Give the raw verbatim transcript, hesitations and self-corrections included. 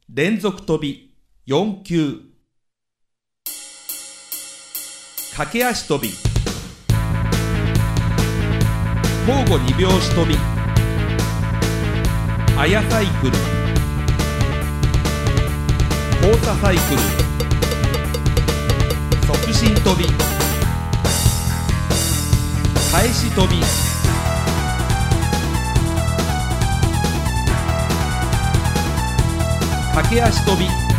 連続跳びよん級、駆け足跳び、交互に拍子跳び、あやサイクル、交差サイクル、促進跳び、返し跳び、駆け足跳び。